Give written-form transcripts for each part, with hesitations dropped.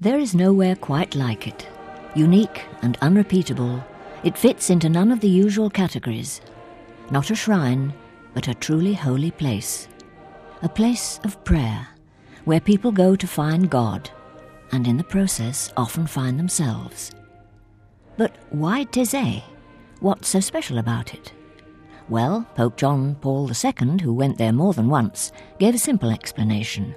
There is nowhere quite like it. Unique and unrepeatable, it fits into none of the usual categories. Not a shrine, but a truly holy place. A place of prayer, where people go to find God, and in the process often find themselves. But why Taizé? What's so special about it? Well, Pope John Paul II, who went there more than once, gave a simple explanation.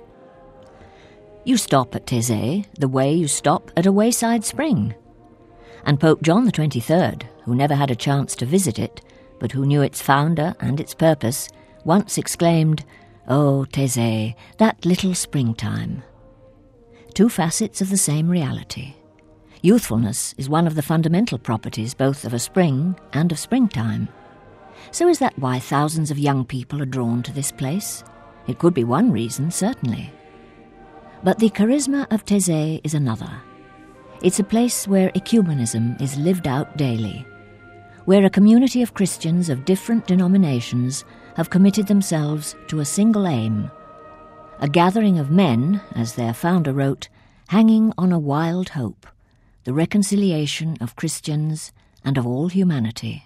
You stop at Taizé the way you stop at a wayside spring. And Pope John XXIII, who never had a chance to visit it, but who knew its founder and its purpose, once exclaimed, "Oh, Taizé, that little springtime." Two facets of the same reality. Youthfulness is one of the fundamental properties both of a spring and of springtime. So is that why thousands of young people are drawn to this place? It could be one reason, certainly. But the charisma of Taizé is another. It's a place where ecumenism is lived out daily, where a community of Christians of different denominations have committed themselves to a single aim, a gathering of men, as their founder wrote, hanging on a wild hope, the reconciliation of Christians and of all humanity.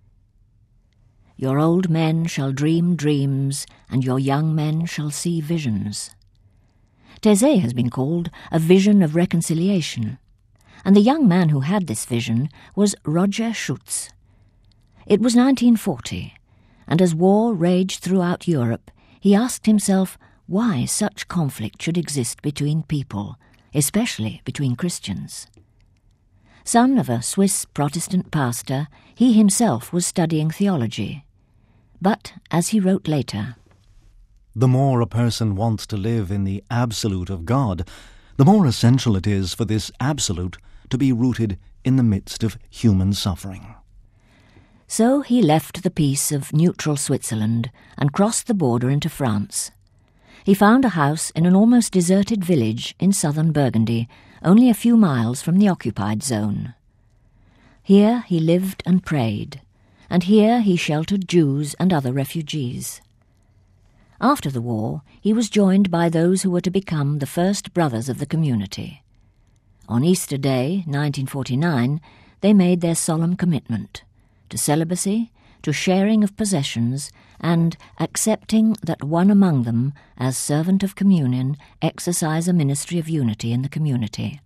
Your old men shall dream dreams, and your young men shall see visions. Taizé has been called a vision of reconciliation, and the young man who had this vision was Roger Schutz. It was 1940, and as war raged throughout Europe, he asked himself why such conflict should exist between people, especially between Christians. Son of a Swiss Protestant pastor, he himself was studying theology. But, as he wrote later, the more a person wants to live in the absolute of God, the more essential it is for this absolute to be rooted in the midst of human suffering. So he left the peace of neutral Switzerland and crossed the border into France. He found a house in an almost deserted village in southern Burgundy, only a few miles from the occupied zone. Here he lived and prayed, and here he sheltered Jews and other refugees. After the war, he was joined by those who were to become the first brothers of the community. On Easter Day, 1949, they made their solemn commitment to celibacy, to sharing of possessions, and accepting that one among them, as servant of communion, exercise a ministry of unity in the community.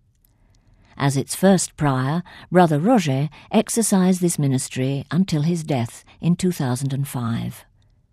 As its first prior, Brother Roger exercised this ministry until his death in 2005.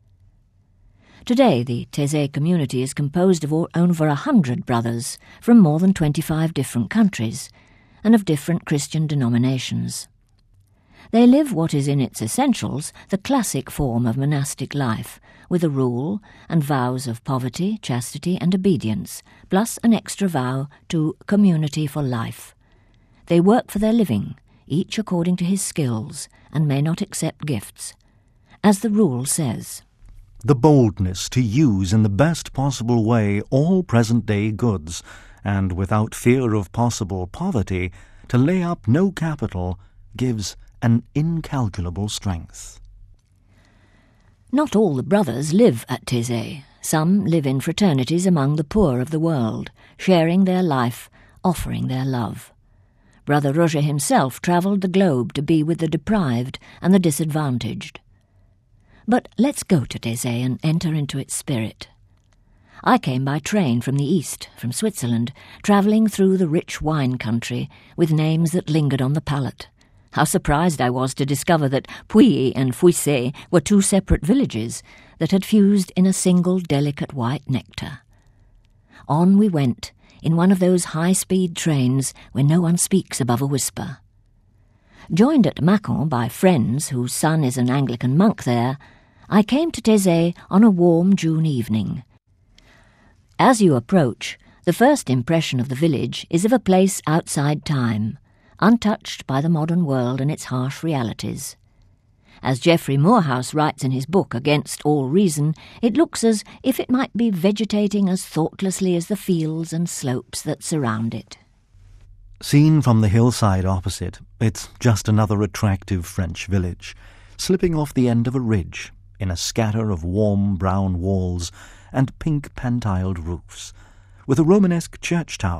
Today, the Taizé community is composed of over 100 brothers from more than 25 different countries and of different Christian denominations. They live what is in its essentials the classic form of monastic life, with a rule and vows of poverty, chastity and obedience, plus an extra vow to community for life. They work for their living, each according to his skills, and may not accept gifts. As the rule says, the boldness to use in the best possible way all present-day goods, and without fear of possible poverty, to lay up no capital, gives an incalculable strength. Not all the brothers live at Taizé. Some live in fraternities among the poor of the world, sharing their life, offering their love. Brother Roger himself travelled the globe to be with the deprived and the disadvantaged. But let's go to Taizé and enter into its spirit. I came by train from the east, from Switzerland, travelling through the rich wine country with names that lingered on the palate. How surprised I was to discover that Pouilly and Fouissé were two separate villages that had fused in a single delicate white nectar. On we went, in one of those high-speed trains where no one speaks above a whisper. Joined at Mâcon by friends whose son is an Anglican monk there, I came to Taizé on a warm June evening. As you approach, the first impression of the village is of a place outside time, untouched by the modern world and its harsh realities. As Geoffrey Moorhouse writes in his book Against All Reason, it looks as if it might be vegetating as thoughtlessly as the fields and slopes that surround it. Seen from the hillside opposite, it's just another attractive French village, slipping off the end of a ridge, in a scatter of warm brown walls and pink pantiled roofs, with a Romanesque church tower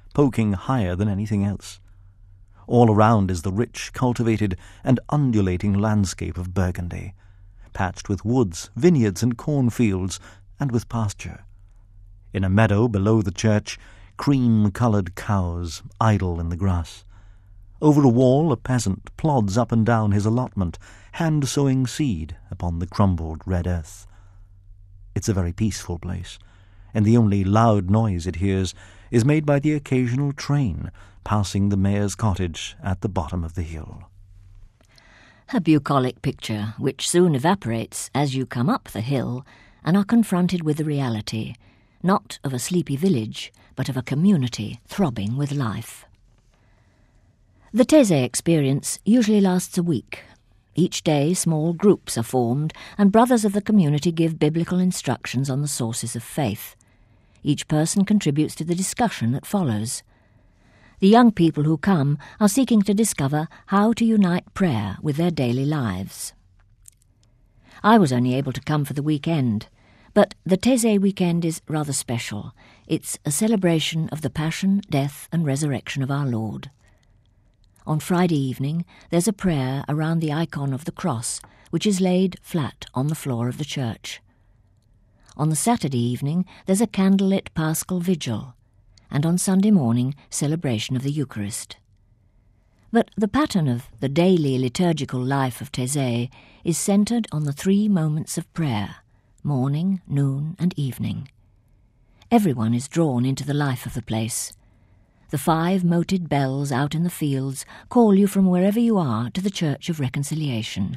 poking higher than anything else. All around is the rich, cultivated, and undulating landscape of Burgundy, patched with woods, vineyards, and cornfields, and with pasture. In a meadow below the church, cream-coloured cows idle in the grass. Over a wall a peasant plods up and down his allotment, hand-sowing seed upon the crumbled red earth. It's a very peaceful place, and the only loud noise it hears is made by the occasional train passing the mayor's cottage at the bottom of the hill. A bucolic picture which soon evaporates as you come up the hill and are confronted with the reality, not of a sleepy village, but of a community throbbing with life. The Taizé experience usually lasts a week. Each day small groups are formed and brothers of the community give biblical instructions on the sources of faith. Each person contributes to the discussion that follows. The young people who come are seeking to discover how to unite prayer with their daily lives. I was only able to come for the weekend, but the Taizé weekend is rather special. It's a celebration of the passion, death, and resurrection of our Lord. On Friday evening, there's a prayer around the icon of the cross, which is laid flat on the floor of the church. On the Saturday evening, there's a candlelit Paschal Vigil, and on Sunday morning, celebration of the Eucharist. But the pattern of the daily liturgical life of Taizé is centred on the 3 moments of prayer, morning, noon, and evening. Everyone is drawn into the life of the place. The 5 moted bells out in the fields call you from wherever you are to the Church of Reconciliation.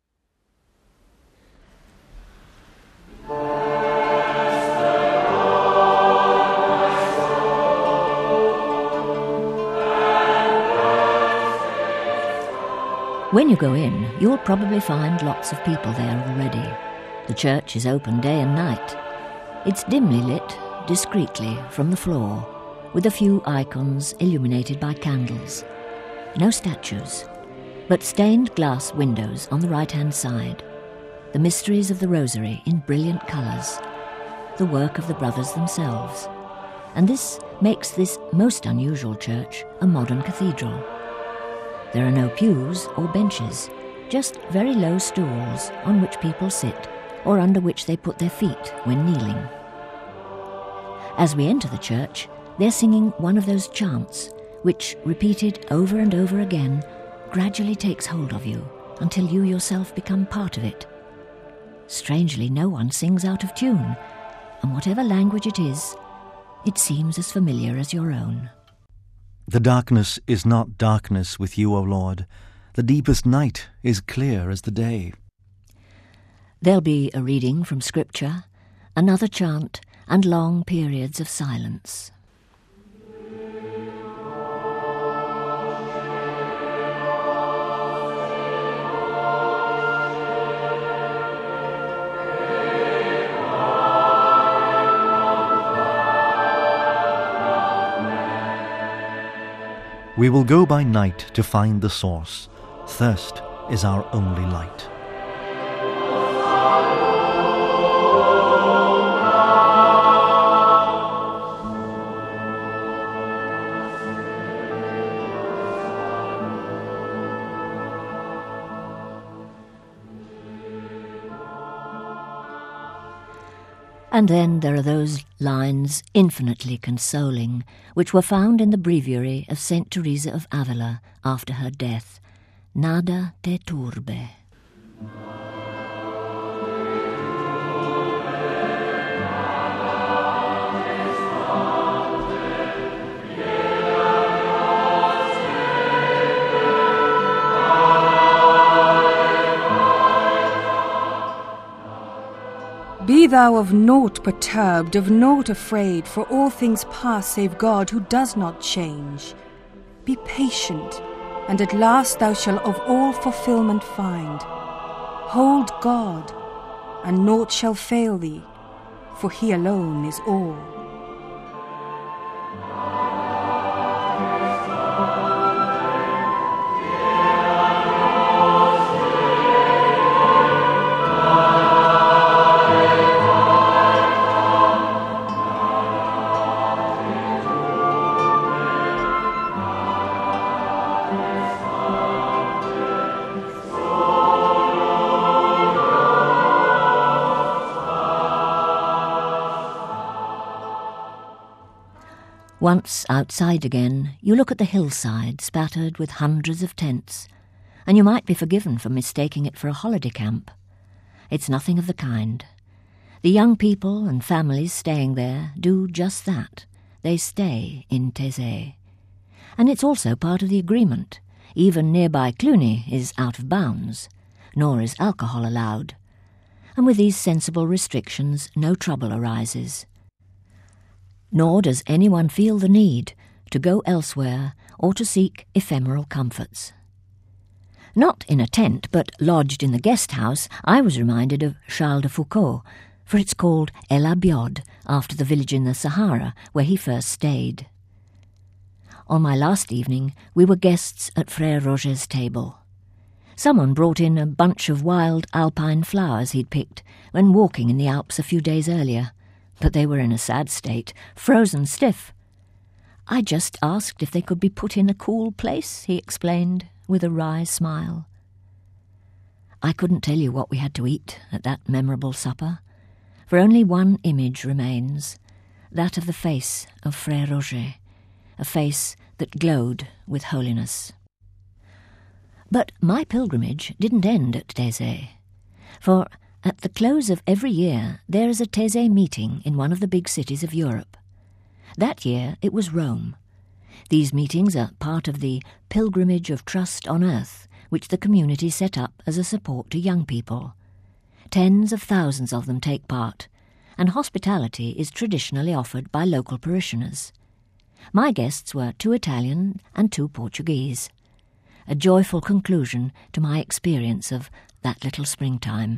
When you go in, you'll probably find lots of people there already. The church is open day and night. It's dimly lit, discreetly, from the floor, with a few icons illuminated by candles. No statues, but stained glass windows on the right-hand side. The mysteries of the Rosary in brilliant colours. The work of the brothers themselves. And this makes this most unusual church a modern cathedral. There are no pews or benches, just very low stools on which people sit or under which they put their feet when kneeling. As we enter the church, they're singing one of those chants which, repeated over and over again, gradually takes hold of you until you yourself become part of it. Strangely, no one sings out of tune, and whatever language it is, it seems as familiar as your own. The darkness is not darkness with you, O Lord. The deepest night is clear as the day. There'll be a reading from Scripture, another chant, and long periods of silence. We will go by night to find the source. Thirst is our only light. And then there are those lines infinitely consoling, which were found in the breviary of Saint Teresa of Avila after her death. Nada te turbe. Be thou of naught perturbed, of naught afraid, for all things pass save God who does not change. Be patient, and at last thou shalt of all fulfilment find. Hold God, and naught shall fail thee, for he alone is all. Once outside again, you look at the hillside spattered with hundreds of tents, and you might be forgiven for mistaking it for a holiday camp. It's nothing of the kind. The young people and families staying there do just that. They stay in Taizé. And it's also part of the agreement. Even nearby Cluny is out of bounds, nor is alcohol allowed. And with these sensible restrictions, no trouble arises. Nor does anyone feel the need to go elsewhere or to seek ephemeral comforts. Not in a tent, but lodged in the guest house, I was reminded of Charles de Foucauld, for it's called El Abiod, after the village in the Sahara where he first stayed. On my last evening, we were guests at Frère Roger's table. Someone brought in a bunch of wild alpine flowers he'd picked when walking in the Alps a few days earlier, but they were in a sad state, frozen stiff. I just asked if they could be put in a cool place, he explained, with a wry smile. I couldn't tell you what we had to eat at that memorable supper, for only one image remains, that of the face of Frère Roger, a face that glowed with holiness. But my pilgrimage didn't end at Taizé, for at the close of every year there is a Taizé meeting in one of the big cities of Europe. That year it was Rome. These meetings are part of the Pilgrimage of Trust on Earth, which the community set up as a support to young people. Tens of thousands of them take part, and hospitality is traditionally offered by local parishioners. My guests were 2 Italian and 2 Portuguese. A joyful conclusion to my experience of that little springtime.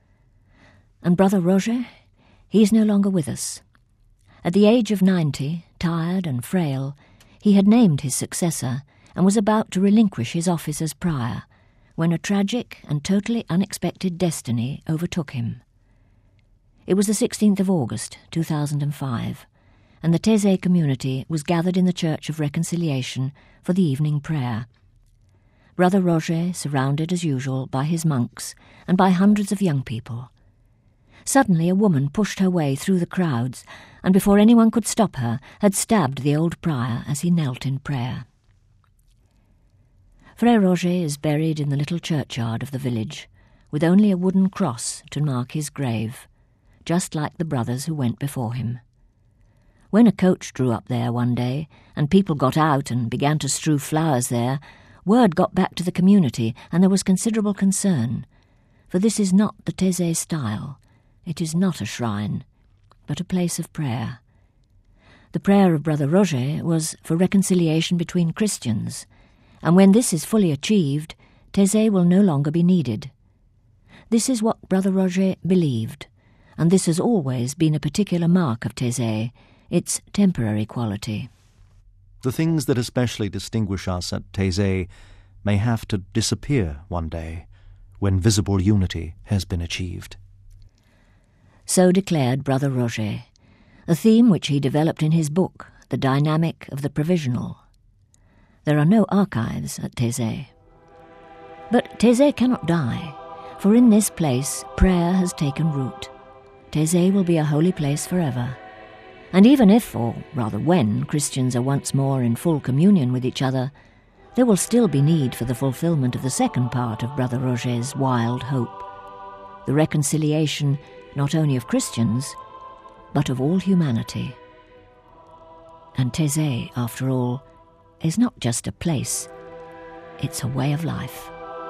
And Brother Roger, he is no longer with us. At the age of 90, tired and frail, he had named his successor and was about to relinquish his office as prior, when a tragic and totally unexpected destiny overtook him. It was the 16th of August, 2005, and the Taizé community was gathered in the Church of Reconciliation for the evening prayer. Brother Roger surrounded as usual by his monks and by hundreds of young people. Suddenly a woman pushed her way through the crowds, and before anyone could stop her, had stabbed the old prior as he knelt in prayer. Frère Roger is buried in the little churchyard of the village, with only a wooden cross to mark his grave, just like the brothers who went before him. When a coach drew up there one day, and people got out and began to strew flowers there, word got back to the community, and there was considerable concern, for this is not the Taizé style. It is not a shrine, but a place of prayer. The prayer of Brother Roger was for reconciliation between Christians, and when this is fully achieved, Taizé will no longer be needed. This is what Brother Roger believed, and this has always been a particular mark of Taizé, its temporary quality. The things that especially distinguish us at Taizé may have to disappear one day, when visible unity has been achieved. So declared Brother Roger, a theme which he developed in his book, The Dynamic of the Provisional. There are no archives at Taizé. But Taizé cannot die, for in this place prayer has taken root. Taizé will be a holy place forever. And even if, or rather when, Christians are once more in full communion with each other, there will still be need for the fulfillment of the second part of Brother Roger's wild hope, the reconciliation not only of Christians, but of all humanity. And Taizé, after all, is not just a place, it's a way of life.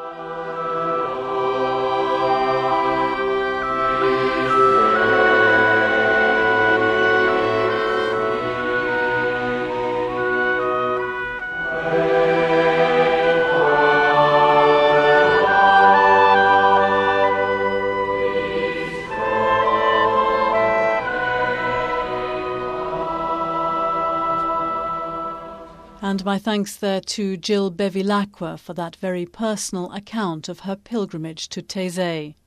And my thanks there to Jill Bevilacqua for that very personal account of her pilgrimage to Taizé.